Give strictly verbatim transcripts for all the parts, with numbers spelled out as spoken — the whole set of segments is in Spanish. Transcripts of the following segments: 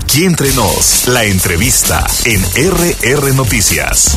Aquí entre nos, la entrevista en R R Noticias.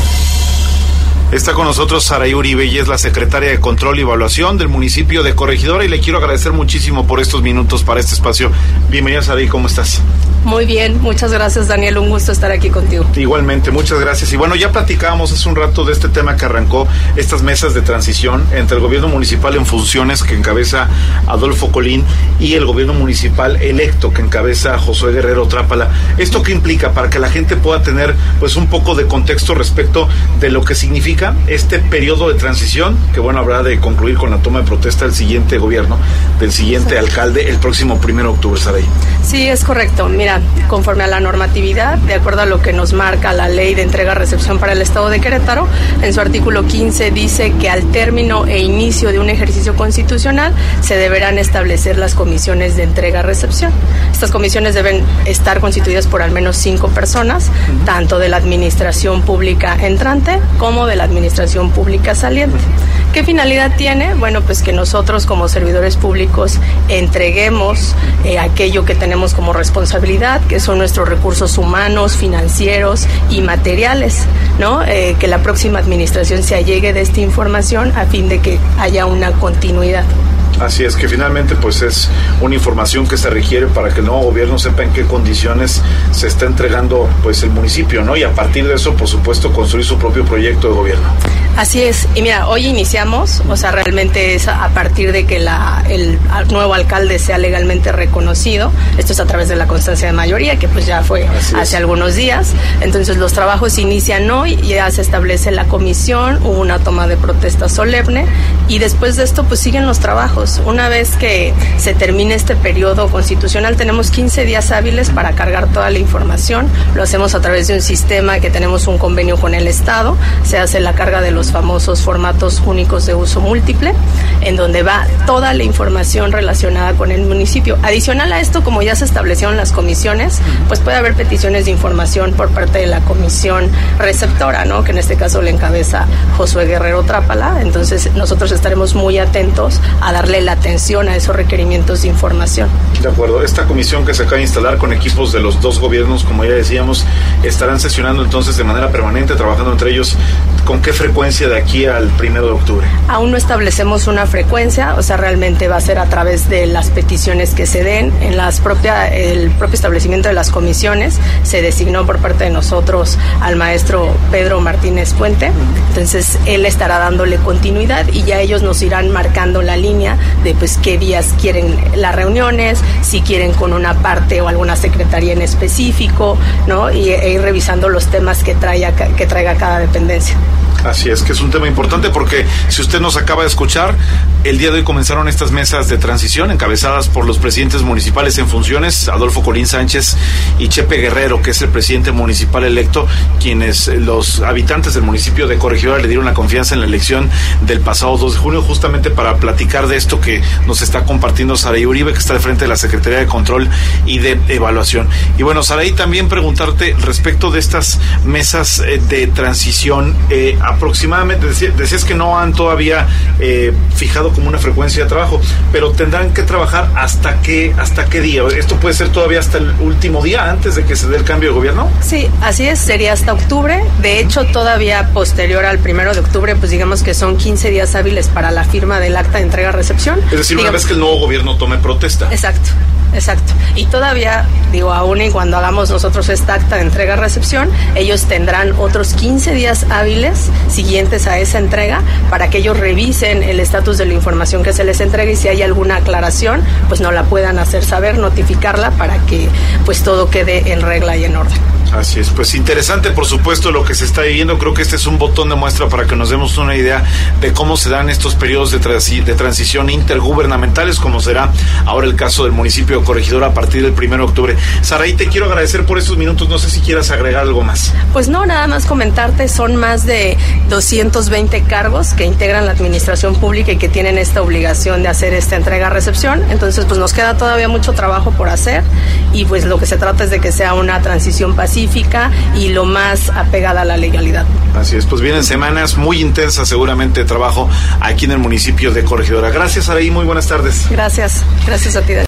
Está con nosotros Saraí Uribe, ella es la secretaria de Control y Evaluación del municipio de Corregidora, y le quiero agradecer muchísimo por estos minutos para este espacio. Bienvenida, Saraí, ¿cómo estás? Muy bien, muchas gracias, Daniel, un gusto estar aquí contigo. Igualmente, muchas gracias. Y bueno, ya platicábamos hace un rato de este tema que arrancó, estas mesas de transición entre el gobierno municipal en funciones que encabeza Adolfo Colín y el gobierno municipal electo que encabeza Josué Guerrero Trápala. ¿Esto qué implica? Para que la gente pueda tener pues un poco de contexto respecto de lo que significa este periodo de transición, que bueno, habrá de concluir con la toma de protesta del siguiente gobierno, del siguiente sí. alcalde, el próximo primero de octubre, Saraí. Sí, es correcto. Mira, conforme a la normatividad, de acuerdo a lo que nos marca la ley de entrega-recepción para el Estado de Querétaro, en su artículo quince dice que al término e inicio de un ejercicio constitucional se deberán establecer las comisiones de entrega-recepción. Estas comisiones deben estar constituidas por al menos cinco personas, uh-huh. tanto de la administración pública entrante como de la administración pública saliente. ¿Qué finalidad tiene? Bueno, pues que nosotros como servidores públicos entreguemos eh, aquello que tenemos como responsabilidad, que son nuestros recursos humanos, financieros y materiales, ¿no? Eh, que la próxima administración se allegue de esta información a fin de que haya una continuidad. Así es, que finalmente pues es una información que se requiere para que el nuevo gobierno sepa en qué condiciones se está entregando pues el municipio, ¿no? Y a partir de eso, por supuesto, construir su propio proyecto de gobierno. Así es, y mira, hoy iniciamos, o sea, realmente es a partir de que la, el nuevo alcalde sea legalmente reconocido. Esto es a través de la constancia de mayoría, que pues ya fue Así hace es. algunos días. Entonces los trabajos inician hoy, ya se establece la comisión, hubo una toma de protesta solemne, y después de esto pues siguen los trabajos. Una vez que se termine este periodo constitucional, tenemos quince días hábiles para cargar toda la información. Lo hacemos a través de un sistema que tenemos un convenio con el Estado, se hace la carga de los famosos formatos únicos de uso múltiple, en donde va toda la información relacionada con el municipio. Adicional a esto, como ya se establecieron las comisiones, pues puede haber peticiones de información por parte de la comisión receptora, ¿no? Que en este caso le encabeza Josué Guerrero Trápala. Entonces nosotros estaremos muy atentos a darle la atención a esos requerimientos de información. De acuerdo. Esta comisión que se acaba de instalar con equipos de los dos gobiernos, como ya decíamos, estarán sesionando entonces de manera permanente, trabajando entre ellos. ¿Con qué frecuencia de aquí al primero de octubre? Aún no establecemos una frecuencia, o sea, realmente va a ser a través de las peticiones que se den. En las propia, el propio establecimiento de las comisiones se designó por parte de nosotros al maestro Pedro Martínez Puente. Entonces él estará dándole continuidad y ya ellos nos irán marcando la línea de pues qué días quieren las reuniones, si quieren con una parte o alguna secretaría en específico, ¿no? Y e ir revisando los temas que traiga, que traiga cada dependencia. Así es, que es un tema importante porque si usted nos acaba de escuchar, el día de hoy comenzaron estas mesas de transición encabezadas por los presidentes municipales en funciones, Adolfo Colín Sánchez y Chepe Guerrero, que es el presidente municipal electo, quienes los habitantes del municipio de Corregidora le dieron la confianza en la elección del pasado dos de junio, justamente para platicar de esto que nos está compartiendo Saraí Uribe, que está al frente de la Secretaría de Control y de Evaluación. Y bueno, Saraí, también preguntarte respecto de estas mesas de transición, eh, aproximadamente, decías que no han todavía eh, fijado como una frecuencia de trabajo, pero tendrán que trabajar hasta qué, hasta qué día. ¿Esto puede ser todavía hasta el último día antes de que se dé el cambio de gobierno? Sí, así es, sería hasta octubre. De hecho, todavía posterior al primero de octubre, pues digamos que son quince días hábiles para la firma del acta de entrega-recepción. Es decir, digamos, una vez que el nuevo gobierno tome protesta. Exacto. Exacto. Y todavía, digo, aún y cuando hagamos nosotros esta acta de entrega-recepción, ellos tendrán otros quince días hábiles siguientes a esa entrega para que ellos revisen el estatus de la información que se les entrega y si hay alguna aclaración, pues nos la puedan hacer saber, notificarla para que pues todo quede en regla y en orden. Así es, pues interesante por supuesto lo que se está viviendo. Creo que este es un botón de muestra para que nos demos una idea de cómo se dan estos periodos de, transi- de transición intergubernamentales, como será ahora el caso del municipio de Corregidora a partir del primero de octubre. Saraí, te quiero agradecer por estos minutos, no sé si quieras agregar algo más. Pues no, nada más comentarte, son más de doscientos veinte cargos que integran la administración pública y que tienen esta obligación de hacer esta entrega-recepción, entonces pues nos queda todavía mucho trabajo por hacer y pues lo que se trata es de que sea una transición pacífica y lo más apegada a la legalidad. Así es, pues vienen semanas muy intensas seguramente de trabajo aquí en el municipio de Corregidora. Gracias, Saraí, muy buenas tardes. Gracias, gracias a ti.